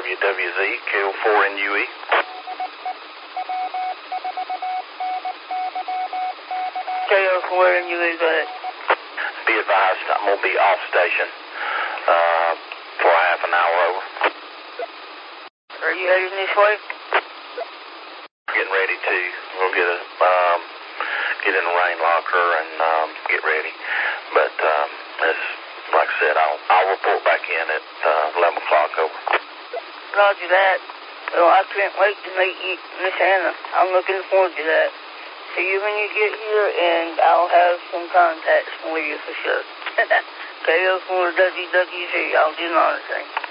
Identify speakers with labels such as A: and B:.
A: WWZ, KO4NUE.
B: KO4NUE, go ahead.
A: Be advised, I'm going to be off station for half an hour over.
B: Are you heading this way?
A: Getting ready to. We'll get in the rain locker and get ready. But like I said, I'll report back in at 11 o'clock over.
B: Roger that. Well, I can't wait to meet you, Miss Anna. I'm looking forward to that. See you when you get here, and I'll have some contacts for you for sure. KO4WWZ, I'll do another thing.